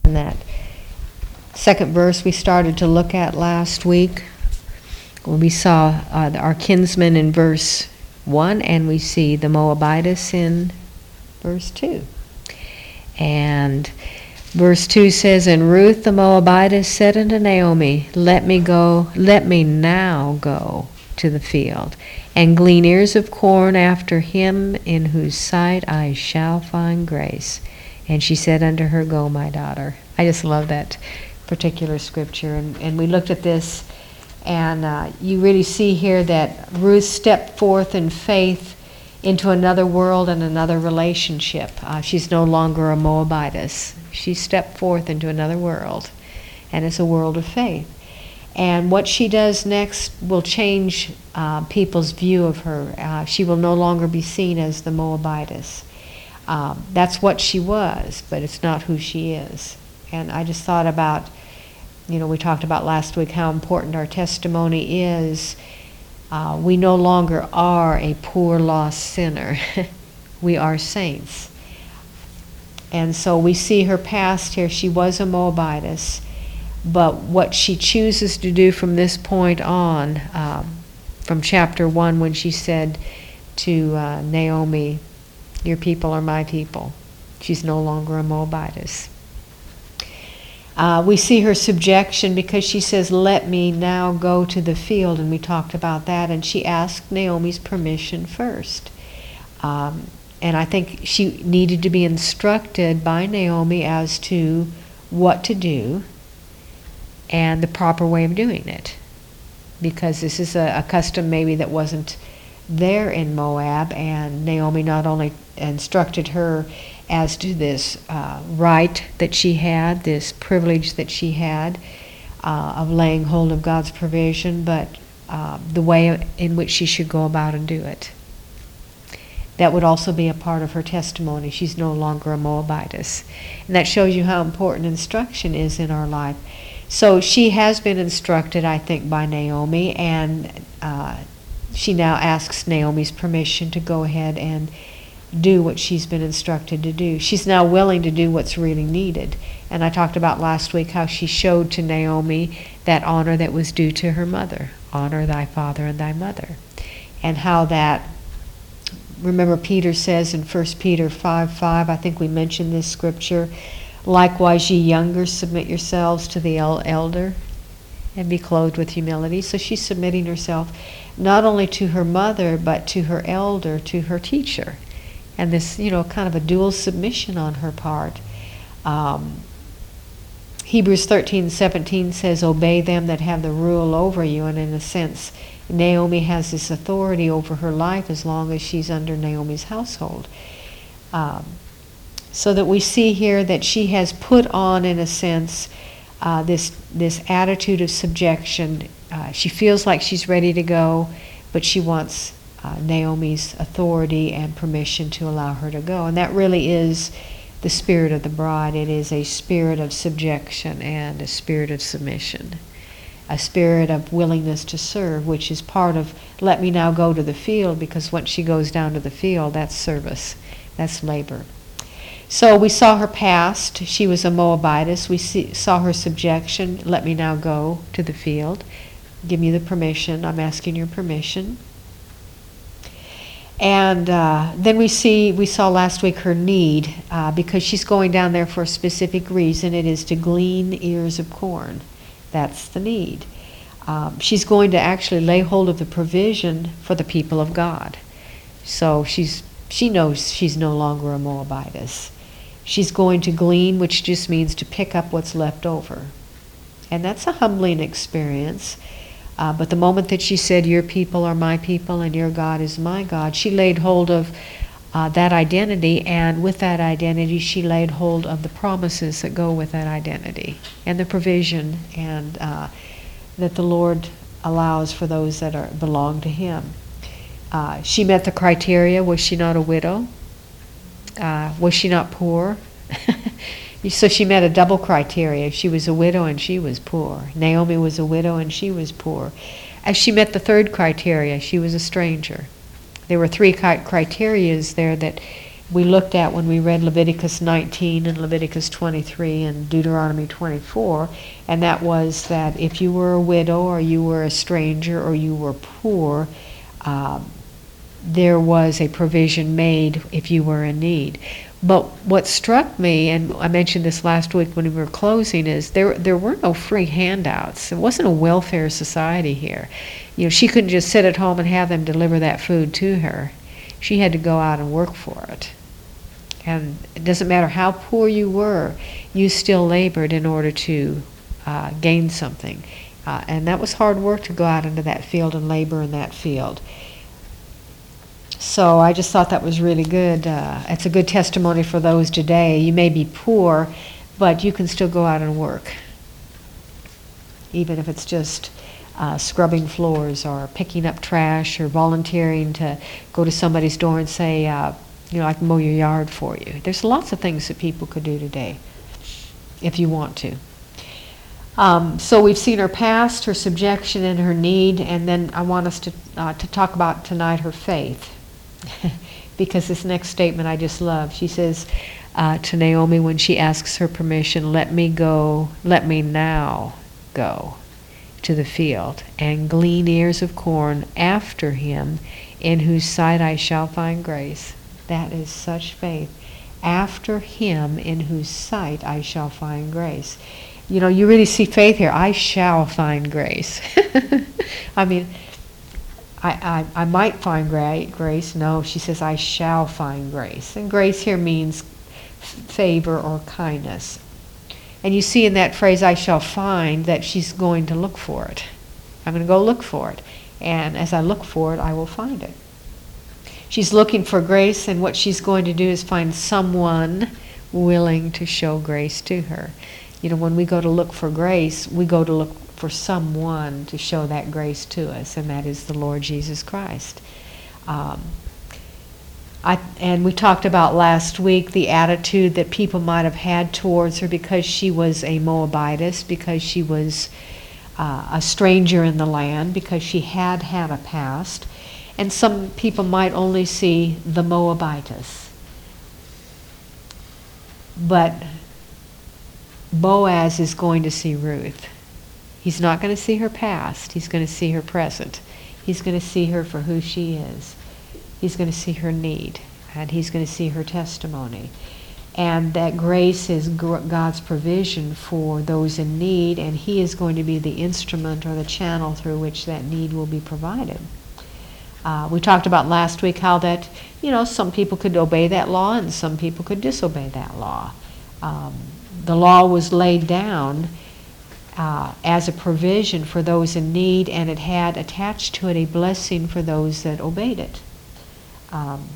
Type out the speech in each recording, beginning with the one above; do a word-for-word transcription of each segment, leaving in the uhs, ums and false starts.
in that second verse we started to look at last week, when we saw uh, our kinsman in verse one, and we see the Moabitess in verse two. And verse two says, "And Ruth the Moabitess said unto Naomi, Let me go, let me now go to the field, and glean ears of corn after him in whose sight I shall find grace. And she said unto her, Go, my daughter." I just love that particular scripture. And, and we looked at this, and uh, you really see here that Ruth stepped forth in faith into another world and another relationship. Uh, she's no longer a Moabitess. She stepped forth into another world, and it's a world of faith. And what she does next will change uh, people's view of her. Uh, she will no longer be seen as the Moabitess. Um, that's what she was, but it's not who she is. And I just thought about, you know, we talked about last week how important our testimony is. Uh, we no longer are a poor, lost sinner. We are saints. And so we see her past here. She was a Moabitess. But what she chooses to do from this point on, um, from chapter one, when she said to uh, Naomi, "Your people are my people," she's no longer a Moabitess. Uh, we see her subjection because she says, "Let me now go to the field," and we talked about that, and she asked Naomi's permission first. Um, and I think she needed to be instructed by Naomi as to what to do and the proper way of doing it, because this is a, a custom maybe that wasn't there in Moab, and Naomi not only instructed her as to this uh, right that she had, this privilege that she had uh, of laying hold of God's provision, but uh, the way in which she should go about and do it. That would also be a part of her testimony. She's no longer a Moabitess. And that shows you how important instruction is in our life. So she has been instructed, I think, by Naomi, and uh, she now asks Naomi's permission to go ahead and do what she's been instructed to do. She's now willing to do what's really needed. And I talked about last week how she showed to Naomi that honor that was due to her mother. Honor thy father and thy mother. And how that, remember Peter says in First Peter five five, I think we mentioned this scripture, "Likewise, ye younger, submit yourselves to the el- elder, and be clothed with humility." So she's submitting herself not only to her mother, but to her elder, to her teacher. And this, you know, kind of a dual submission on her part. Um, Hebrews thirteen seventeen says, "Obey them that have the rule over you." And in a sense, Naomi has this authority over her life as long as she's under Naomi's household. Um, so that we see here that she has put on, in a sense, uh, this this attitude of subjection. Uh, she feels like she's ready to go, but she wants uh, Naomi's authority and permission to allow her to go. And that really is the spirit of the bride. It is a spirit of subjection and a spirit of submission. A spirit of willingness to serve, which is part of, let me now go to the field, because once she goes down to the field, that's service, that's labor. So we saw her past. She was a Moabitess. We see, saw her subjection. Let me now go to the field. Give me the permission. I'm asking your permission. And uh, then we see, we saw last week her need, uh, because she's going down there for a specific reason. It is to glean ears of corn. That's the need. Um, she's going to actually lay hold of the provision for the people of God. So she's she knows she's no longer a Moabitess. She's going to glean, which just means to pick up what's left over. And that's a humbling experience. Uh, but the moment that she said, "Your people are my people and your God is my God," she laid hold of uh, that identity, and with that identity she laid hold of the promises that go with that identity and the provision and uh, that the Lord allows for those that are belong to Him. Uh, she met the criteria. Was she not a widow? Uh, was she not poor? So she met a double criteria. She was a widow and she was poor. Naomi was a widow and she was poor. As she met the third criteria, she was a stranger. There were three criterias there that we looked at when we read Leviticus nineteen and Leviticus twenty-three and Deuteronomy twenty-four, and that was that if you were a widow or you were a stranger or you were poor, um, there was a provision made if you were in need. But what struck me, and I mentioned this last week when we were closing, is there there were no free handouts. It wasn't a welfare society here. You know, she couldn't just sit at home and have them deliver that food to her. She had to go out and work for it. And it doesn't matter how poor you were, you still labored in order to uh, gain something. Uh, and that was hard work to go out into that field and labor in that field. So I just thought that was really good. Uh, it's a good testimony for those today. You may be poor, but you can still go out and work. Even if it's just uh, scrubbing floors or picking up trash or volunteering to go to somebody's door and say, uh, you know, I can mow your yard for you. There's lots of things that people could do today if you want to. Um, so we've seen her past, her subjection, and her need, and then I want us to uh, to talk about tonight her faith. Because this next statement I just love. She says uh, to Naomi when she asks her permission, let me go, let me now go to the field and glean ears of corn after him in whose sight I shall find grace. That is such faith. After him in whose sight I shall find grace. You know, you really see faith here. I shall find grace. I mean, I, I, I might find gra- grace. No, she says, I shall find grace. And grace here means favor or kindness. And you see in that phrase, I shall find, that she's going to look for it. I'm going to go look for it. And as I look for it, I will find it. She's looking for grace, and what she's going to do is find someone willing to show grace to her. You know, when we go to look for grace, we go to look for someone to show that grace to us, and that is the Lord Jesus Christ. Um, I, and we talked about last week the attitude that people might have had towards her because she was a Moabitess, because she was uh, a stranger in the land, because she had had a past. And some people might only see the Moabitess. But Boaz is going to see Ruth. He's not going to see her past. He's going to see her present. He's going to see her for who she is. He's going to see her need. And he's going to see her testimony. And that grace is God's provision for those in need, and he is going to be the instrument or the channel through which that need will be provided. Uh, we talked about last week how that, you know, some people could obey that law and some people could disobey that law. Um, the law was laid down uh, as a provision for those in need, and it had attached to it a blessing for those that obeyed it. Um,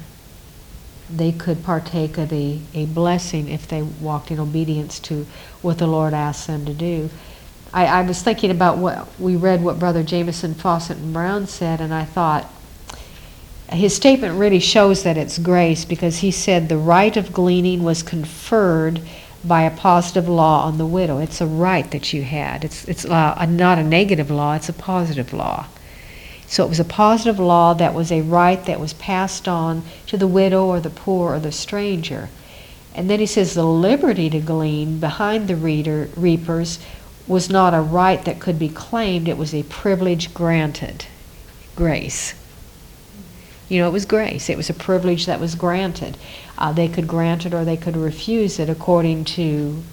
they could partake of a, a blessing if they walked in obedience to what the Lord asked them to do. I, I was thinking about what we read, what Brother Jameson, Fawcett, and Brown said, and I thought, his statement really shows that it's grace, because he said the right of gleaning was conferred by a positive law on the widow. It's a right that you had. It's it's uh, a, not a negative law, it's a positive law. So it was a positive law that was a right that was passed on to the widow or the poor or the stranger. And then he says the liberty to glean behind the reader, reapers was not a right that could be claimed, it was a privilege granted. Grace. You know, it was grace. It was a privilege that was granted. Uh, they could grant it or they could refuse it according to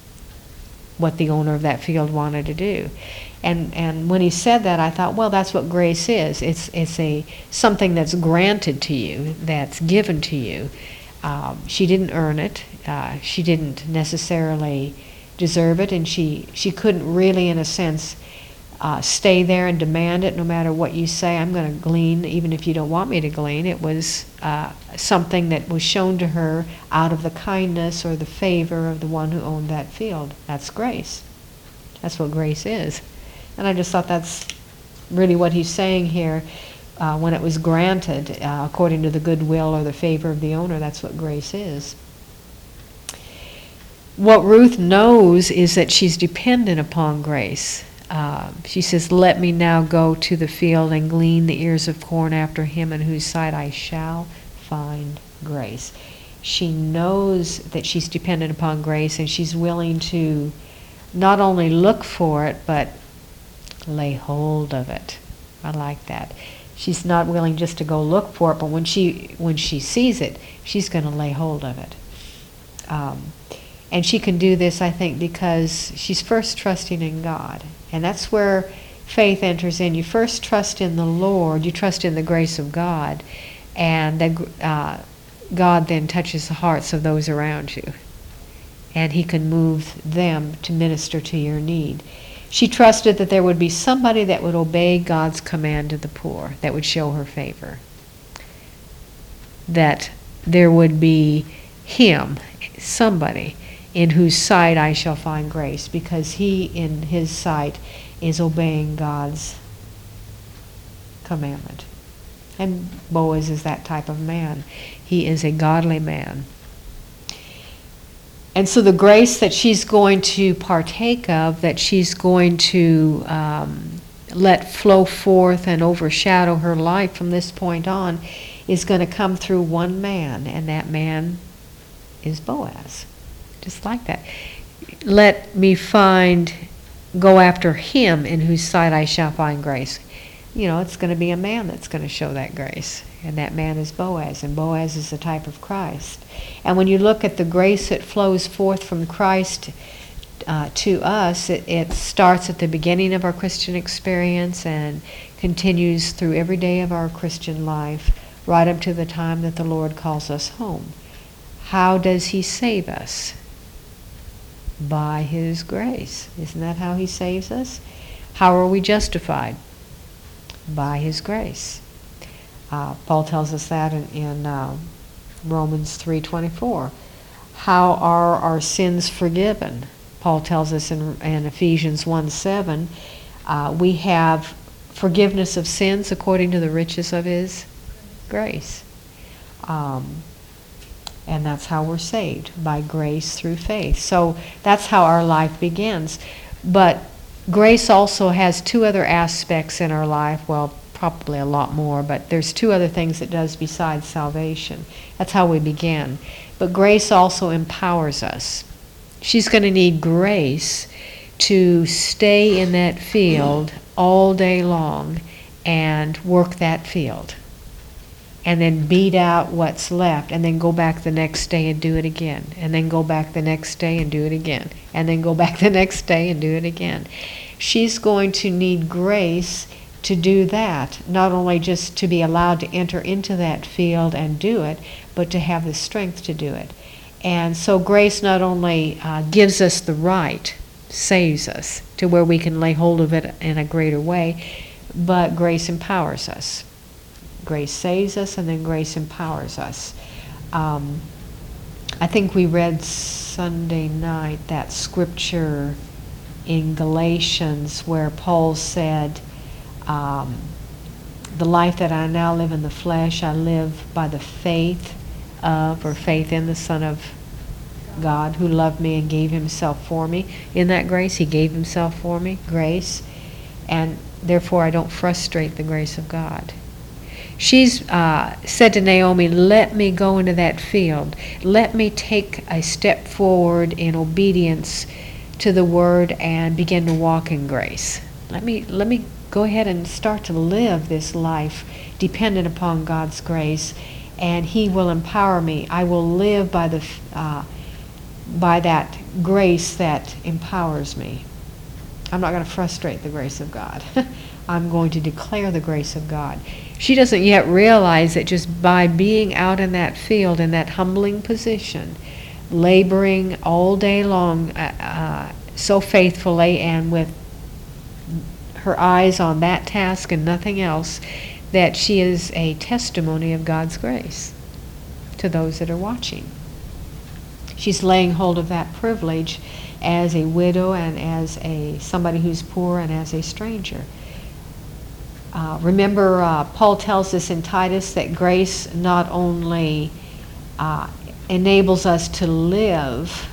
what the owner of that field wanted to do. And and when he said that, I thought, well, that's what grace is. It's it's a something that's granted to you, that's given to you. Um, she didn't earn it. Uh, she didn't necessarily deserve it, and she she couldn't really, in a sense, Uh, stay there and demand it no matter what you say. I'm going to glean even if you don't want me to glean. It was uh, something that was shown to her out of the kindness or the favor of the one who owned that field. That's grace. That's what grace is. And I just thought that's really what he's saying here. Uh, when it was granted uh, according to the goodwill or the favor of the owner, that's what grace is. What Ruth knows is that she's dependent upon grace. Uh, she says, let me now go to the field and glean the ears of corn after him in whose sight I shall find grace. She knows that she's dependent upon grace, and she's willing to not only look for it, but lay hold of it. I like that. She's not willing just to go look for it, but when she when she sees it, she's going to lay hold of it. Um, and she can do this, I think, because she's first trusting in God. And that's where faith enters in. You first trust in the Lord, you trust in the grace of God, and then uh, God then touches the hearts of those around you. And he can move them to minister to your need. She trusted that there would be somebody that would obey God's command to the poor, that would show her favor. That there would be him, somebody, in whose sight I shall find grace, because he, in his sight, is obeying God's commandment. And Boaz is that type of man. He is a godly man. And so the grace that she's going to partake of, that she's going to um, let flow forth and overshadow her life from this point on, is going to come through one man, and that man is Boaz. Just like that. Let me find, go after him in whose sight I shall find grace. You know, it's going to be a man that's going to show that grace. And that man is Boaz. And Boaz is the type of Christ. And when you look at the grace that flows forth from Christ uh, to us, it, it starts at the beginning of our Christian experience and continues through every day of our Christian life, right up to the time that the Lord calls us home. How does he save us? By his grace. Isn't that how he saves us? How are we justified? By his grace. Uh, Paul tells us that in, in uh, Romans three twenty-four. How are our sins forgiven? Paul tells us in, in Ephesians one seven, uh, we have forgiveness of sins according to the riches of his grace. Um, and that's how we're saved, by grace through faith. So that's how our life begins. But grace also has two other aspects in our life. Well, probably a lot more, but there's two other things it does besides salvation. That's how we begin. But grace also empowers us. She's going to need grace to stay in that field all day long and work that field. And then beat out what's left, and then go back the next day and do it again. And then go back the next day and do it again. And then go back the next day and do it again. She's going to need grace to do that, not only just to be allowed to enter into that field and do it, but to have the strength to do it. And so grace not only uh, gives us the right, saves us to where we can lay hold of it in a greater way, but grace empowers us. Grace saves us, and then grace empowers us. Um, I think we read Sunday night that scripture in Galatians where Paul said, um, the life that I now live in the flesh, I live by the faith of, or faith in the Son of God who loved me and gave himself for me. In that grace, he gave himself for me, grace, and therefore I don't frustrate the grace of God. She's uh, said to Naomi, let me go into that field. Let me take a step forward in obedience to the word and begin to walk in grace. Let me, let me go ahead and start to live this life dependent upon God's grace, and he will empower me. I will live by the uh, by that grace that empowers me. I'm not going to frustrate the grace of God. I'm going to declare the grace of God. She doesn't yet realize that just by being out in that field, in that humbling position, laboring all day long uh, uh, so faithfully and with her eyes on that task and nothing else, that she is a testimony of God's grace to those that are watching. She's laying hold of that privilege as a widow and as a somebody who's poor and as a stranger. Uh, remember, uh, Paul tells us in Titus that grace not only uh, enables us to live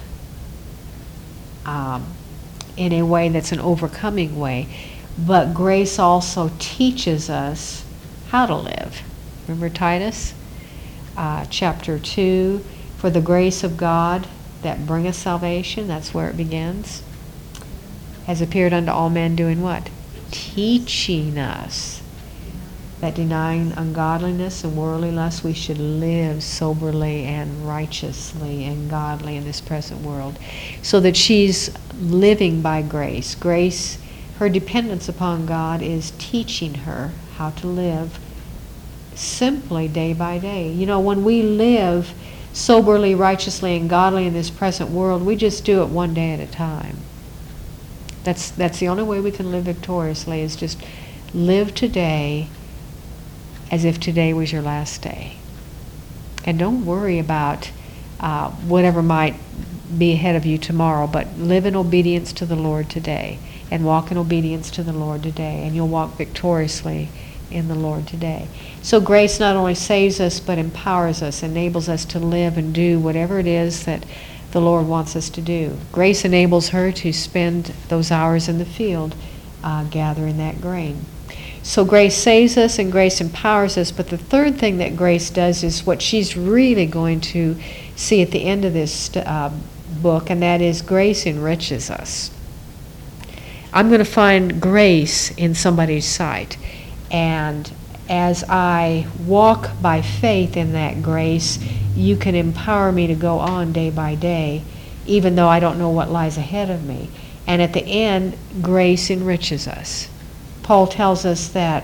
um, in a way that's an overcoming way, but grace also teaches us how to live. Remember Titus uh, chapter two, For the grace of God that bringeth salvation, that's where it begins, has appeared unto all men doing what? Teaching us that denying ungodliness and worldly lust, we should live soberly and righteously and godly in this present world. So that she's living by grace. Grace, her dependence upon God is teaching her how to live simply day by day. You know, when we live soberly, righteously, and godly in this present world, we just do it one day at a time. That's that's the only way we can live victoriously, is just live today as if today was your last day. And don't worry about uh, whatever might be ahead of you tomorrow, but live in obedience to the Lord today, and walk in obedience to the Lord today, and you'll walk victoriously in the Lord today. So grace not only saves us, but empowers us, enables us to live and do whatever it is that the Lord wants us to do. Grace enables her to spend those hours in the field uh, gathering that grain. So grace saves us and grace empowers us, but the third thing that grace does is what she's really going to see at the end of this uh, book, and that is grace enriches us. I'm going to find grace in somebody's sight, and as I walk by faith in that grace, you can empower me to go on day by day, even though I don't know what lies ahead of me. And at the end, grace enriches us. Paul tells us that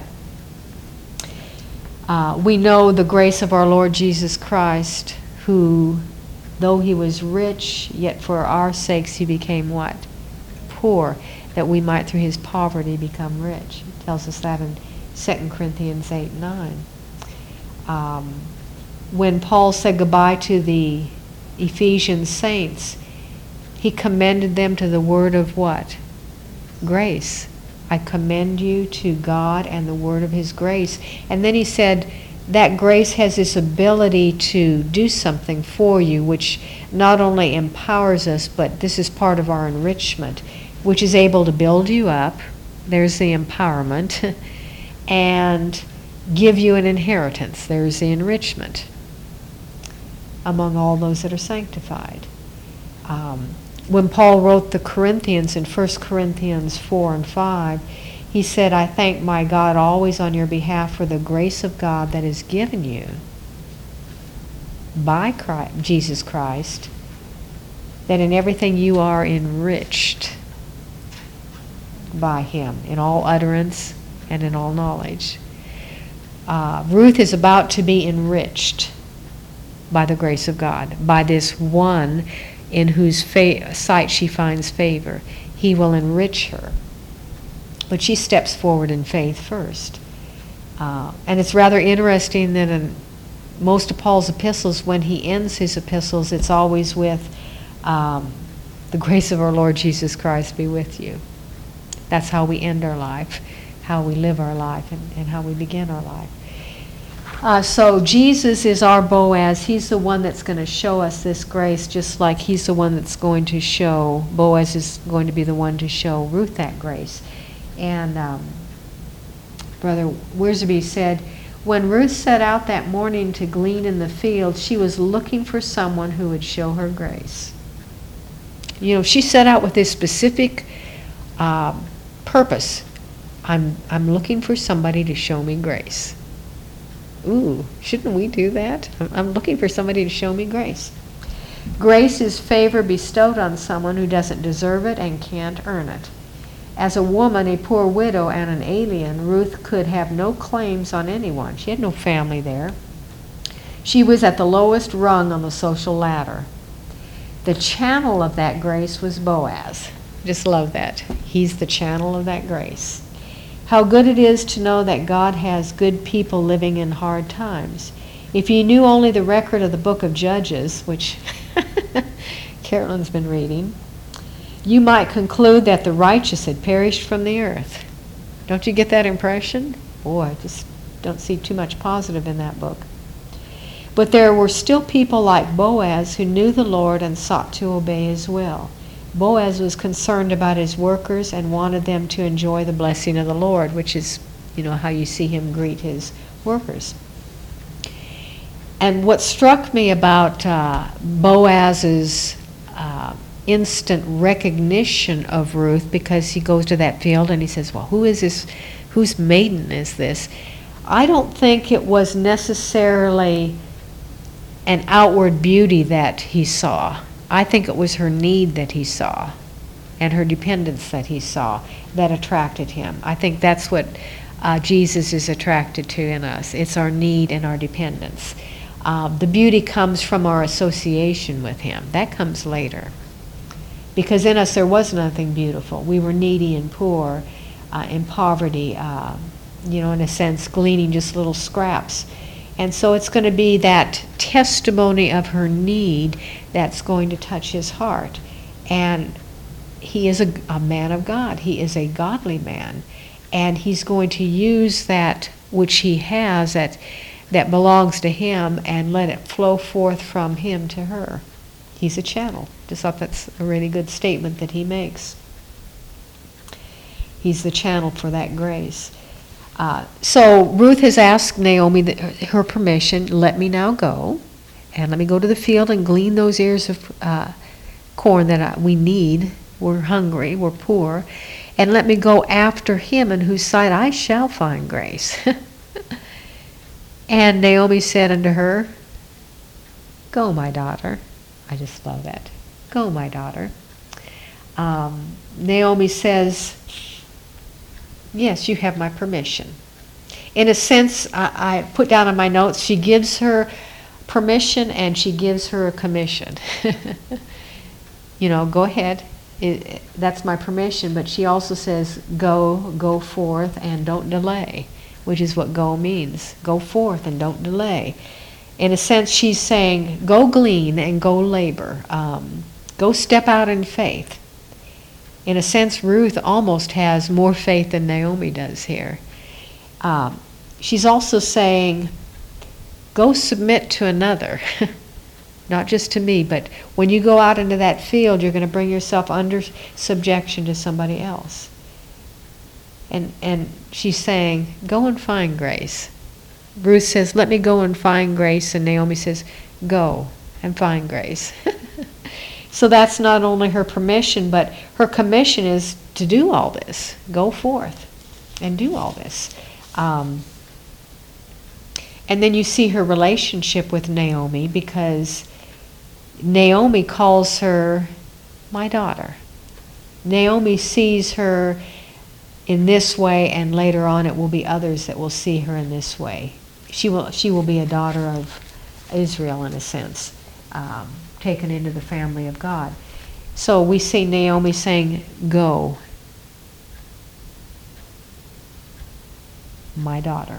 uh, we know the grace of our Lord Jesus Christ, who, though he was rich, yet for our sakes he became what? Poor, that we might through his poverty become rich. He tells us that in Second Corinthians eight nine. Um, when Paul said goodbye to the Ephesian saints, he commended them to the word of what? Grace. I commend you to God and the word of his grace. And then he said that grace has this ability to do something for you, which not only empowers us, but this is part of our enrichment, which is able to build you up. There's the empowerment. And give you an inheritance. There's the enrichment among all those that are sanctified. Um, when Paul wrote the Corinthians in First Corinthians four and five, he said, I thank my God always on your behalf for the grace of God that is given you by Christ, Jesus Christ, that in everything you are enriched by him, in all utterance and in all knowledge. Uh, Ruth is about to be enriched by the grace of God, by this one in whose fa- sight she finds favor. He will enrich her. But she steps forward in faith first. Uh, and it's rather interesting that in most of Paul's epistles, when he ends his epistles, it's always with, um, the grace of our Lord Jesus Christ be with you. That's how we end our life, how we live our life, and, and how we begin our life. Uh, so Jesus is our Boaz. He's the one that's going to show us this grace, just like he's the one that's going to show, Boaz is going to be the one to show Ruth that grace. And um, Brother Wiersbe said, when Ruth set out that morning to glean in the field, she was looking for someone who would show her grace. You know, she set out with this specific uh, purpose. I'm, I'm looking for somebody to show me grace. Ooh, shouldn't we do that? I'm looking for somebody to show me grace. Grace is favor bestowed on someone who doesn't deserve it and can't earn it. As a woman, a poor widow, and an alien, Ruth could have no claims on anyone. She had no family there. She was at the lowest rung on the social ladder. The channel of that grace was Boaz. Just love that. He's the channel of that grace. How good it is to know that God has good people living in hard times. If you knew only the record of the book of Judges, which Carolyn's been reading, you might conclude that the righteous had perished from the earth. Don't you get that impression? Boy, I just don't see too much positive in that book. But there were still people like Boaz who knew the Lord and sought to obey his will. Boaz was concerned about his workers and wanted them to enjoy the blessing of the Lord, which is, you know, how you see him greet his workers. And what struck me about uh, Boaz's uh, instant recognition of Ruth, because he goes to that field and he says, well, who is this, whose maiden is this? I don't think it was necessarily an outward beauty that he saw. I think it was her need that he saw and her dependence that he saw that attracted him. I think that's what uh, Jesus is attracted to in us. It's our need and our dependence. Um, the beauty comes from our association with him. That comes later. Because in us there was nothing beautiful. We were needy and poor, uh, in poverty, uh, you know, in a sense, gleaning just little scraps. And so it's going to be that testimony of her need that's going to touch his heart. And he is a, a man of God. He is a godly man. And he's going to use that which he has, that that belongs to him, and let it flow forth from him to her. He's a channel. Just thought that's a really good statement that he makes. He's the channel for that grace. Uh, so Ruth has asked Naomi the, her permission, let me now go, and let me go to the field and glean those ears of uh, corn that I, we need. We're hungry, we're poor, and let me go after him in whose sight I shall find grace. And Naomi said unto her, go, my daughter. I just love that. Go, my daughter. Um, Naomi says, yes, you have my permission. In a sense, I, I put down in my notes, she gives her permission and she gives her a commission. You know, go ahead. It, it, that's my permission. But she also says, go, go forth and don't delay, which is what go means. Go forth and don't delay. In a sense, she's saying, go glean and go labor. Um, go step out in faith. In a sense, Ruth almost has more faith than Naomi does here. Um, she's also saying, go submit to another. Not just to me, but when you go out into that field, you're going to bring yourself under subjection to somebody else. And and she's saying, go and find grace. Ruth says, let me go and find grace. And Naomi says, go and find grace. So that's not only her permission, but her commission is to do all this. Go forth and do all this. Um, and then you see her relationship with Naomi, because Naomi calls her my daughter. Naomi sees her in this way, and later on it will be others that will see her in this way. She will she will be a daughter of Israel in a sense, um, taken into the family of God. So we see Naomi saying, go, my daughter.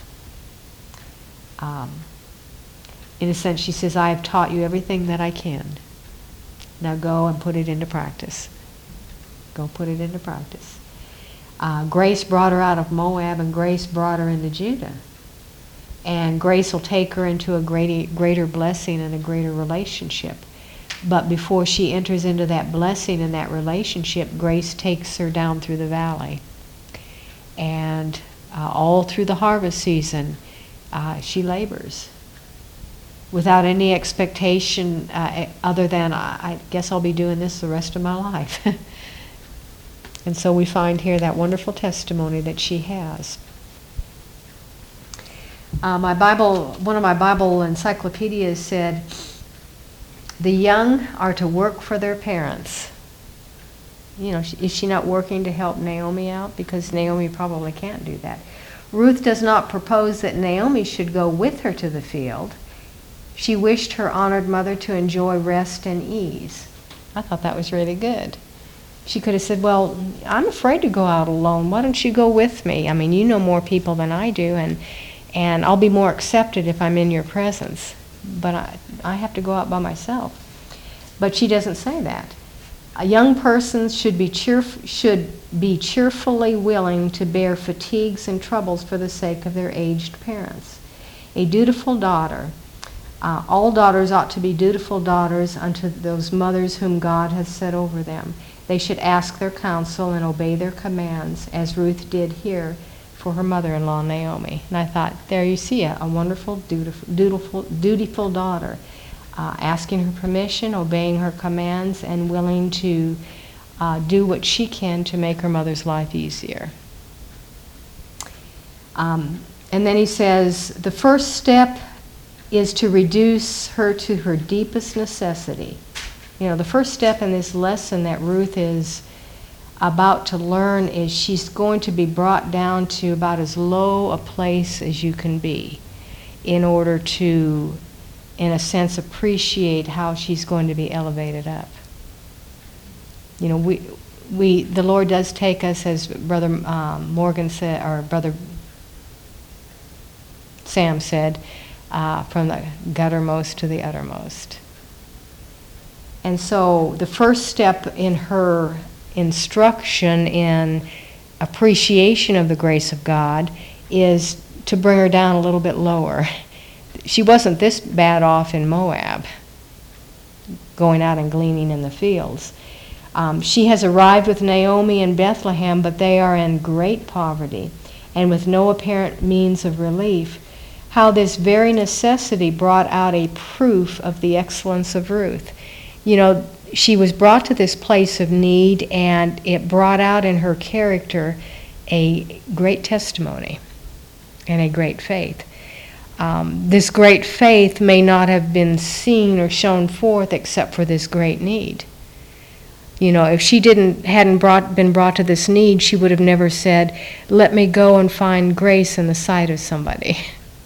Um, in a sense, she says, I have taught you everything that I can. Now go and put it into practice. Go put it into practice. Uh, Grace brought her out of Moab, and Grace brought her into Judah. And Grace will take her into a greater, greater blessing and a greater relationship. But before she enters into that blessing and that relationship, Grace takes her down through the valley. And uh, all through the harvest season, uh, she labors without any expectation uh, other than, I, I guess I'll be doing this the rest of my life. And so we find here that wonderful testimony that she has. Uh, my Bible, one of my Bible encyclopedias said, the young are to work for their parents. You know, is she not working to help Naomi out? Because Naomi probably can't do that. Ruth does not propose that Naomi should go with her to the field. She wished her honored mother to enjoy rest and ease. I thought that was really good. She could have said, well, I'm afraid to go out alone. Why don't you go with me? I mean, you know more people than I do, and and I'll be more accepted if I'm in your presence. But I, I have to go out by myself. But she doesn't say that. A young person should be cheerf- should be cheerfully willing to bear fatigues and troubles for the sake of their aged parents. A dutiful daughter. Uh, all daughters ought to be dutiful daughters unto those mothers whom God has set over them. They should ask their counsel and obey their commands, as Ruth did here, for her mother-in-law, Naomi. And I thought, there you see a, a wonderful, dutiful, dutiful, dutiful daughter, uh, asking her permission, obeying her commands, and willing to uh, do what she can to make her mother's life easier. Um, and then he says, the first step is to reduce her to her deepest necessity. You know, the first step in this lesson that Ruth is about to learn is she's going to be brought down to about as low a place as you can be in order to, in a sense, appreciate how she's going to be elevated up. You know, we, we the Lord does take us, as Brother um, Morgan said, or Brother Sam said, uh, from the guttermost to the uttermost. And so the first step in her instruction in appreciation of the grace of God is to bring her down a little bit lower. She wasn't this bad off in Moab, going out and gleaning in the fields. Um, she has arrived with Naomi in Bethlehem, but they are in great poverty and with no apparent means of relief. How this very necessity brought out a proof of the excellence of Ruth. You know, she was brought to this place of need, and it brought out in her character a great testimony and a great faith. Um, this great faith may not have been seen or shown forth except for this great need. You know, if she didn't hadn't brought been brought to this need, she would have never said, "Let me go and find grace in the sight of somebody."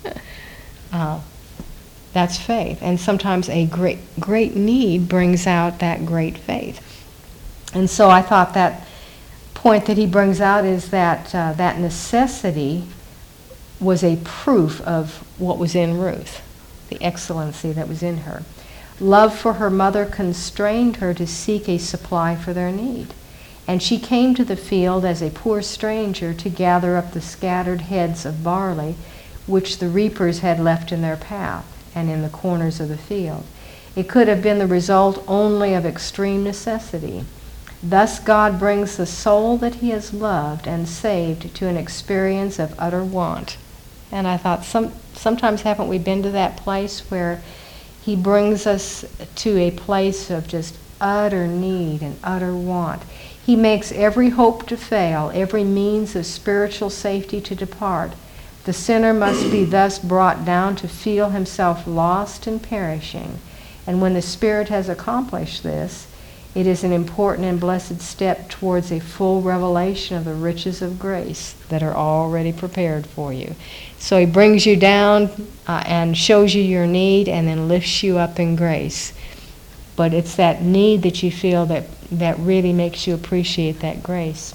uh, That's faith. And sometimes a great, great need brings out that great faith. And so I thought that point that he brings out is that uh, that necessity was a proof of what was in Ruth, the excellency that was in her. Love for her mother constrained her to seek a supply for their need. And she came to the field as a poor stranger to gather up the scattered heads of barley which the reapers had left in their path and in the corners of the field. It could have been the result only of extreme necessity. Thus God brings the soul that he has loved and saved to an experience of utter want. And I thought, some, sometimes haven't we been to that place where he brings us to a place of just utter need and utter want. He makes every hope to fail, every means of spiritual safety to depart. The sinner must be thus brought down to feel himself lost and perishing. And when the Spirit has accomplished this, it is an important and blessed step towards a full revelation of the riches of grace that are already prepared for you. So he brings you down uh, and shows you your need and then lifts you up in grace. But it's that need that you feel that, that really makes you appreciate that grace.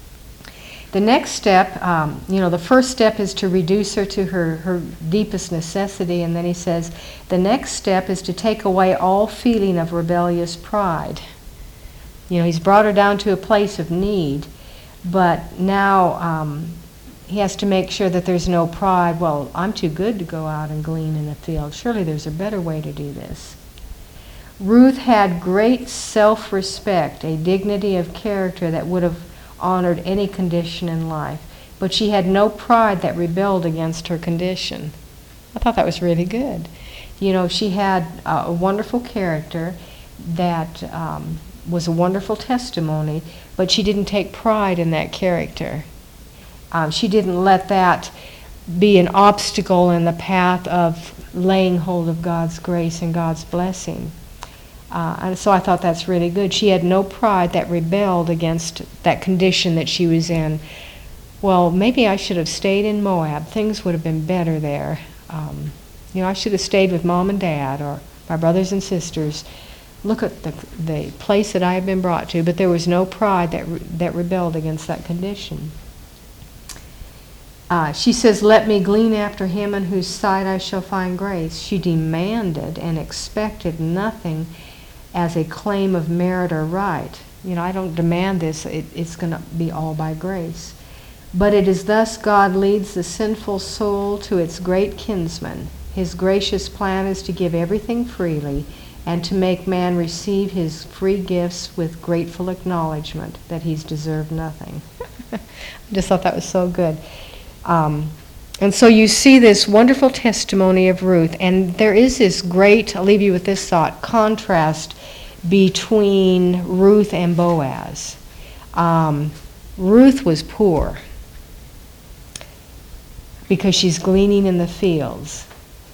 The next step, um, you know, the first step is to reduce her to her, her deepest necessity, and then he says, the next step is to take away all feeling of rebellious pride. You know, he's brought her down to a place of need, but now um, he has to make sure that there's no pride. Well, I'm too good to go out and glean in the field. Surely there's a better way to do this. Ruth had great self-respect, a dignity of character that would have honored any condition in life, but she had no pride that rebelled against her condition. I thought that was really good. You know, she had uh, a wonderful character that um, was a wonderful testimony, but she didn't take pride in that character. Um, she didn't let that be an obstacle in the path of laying hold of God's grace and God's blessing. Uh, and so I thought that's really good. She had no pride that rebelled against that condition that she was in. Well, maybe I should have stayed in Moab. Things would have been better there. Um, you know, I should have stayed with Mom and Dad or my brothers and sisters. Look at the the place that I have been brought to. But there was no pride that re- that rebelled against that condition. Uh, she says, let me glean after him in whose sight I shall find grace. She demanded and expected nothing as a claim of merit or right. You know, I don't demand this. It, it's going to be all by grace. But it is thus God leads the sinful soul to its great kinsman. His gracious plan is to give everything freely and to make man receive his free gifts with grateful acknowledgement that he's deserved nothing. I just thought that was so good. Um, and so you see this wonderful testimony of Ruth, and there is this great, I'll leave you with this thought, contrast between Ruth and Boaz. Um, Ruth was poor because she's gleaning in the fields.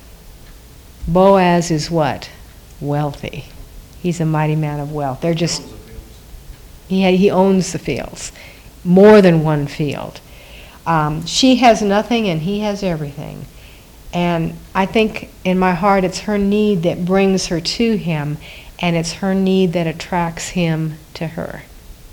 Boaz is what? Wealthy. He's a mighty man of wealth. They're just, he, he owns the fields, more than one field. Um, she has nothing and he has everything. And I think in my heart it's her need that brings her to him, and it's her need that attracts him to her.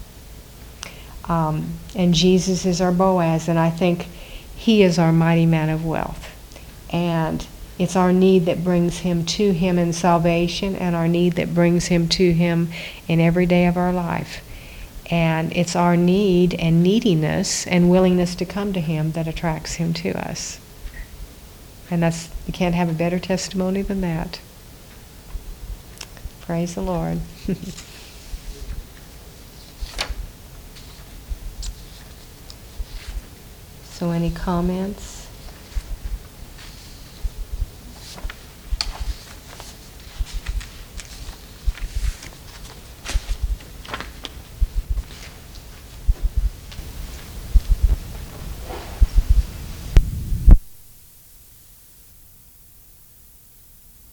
Um, and Jesus is our Boaz, and I think he is our mighty man of wealth. And it's our need that brings him to him in salvation, and our need that brings him to him in every day of our life. And it's our need and neediness and willingness to come to him that attracts him to us. And that's, you can't have a better testimony than that. Praise the Lord. So any comments?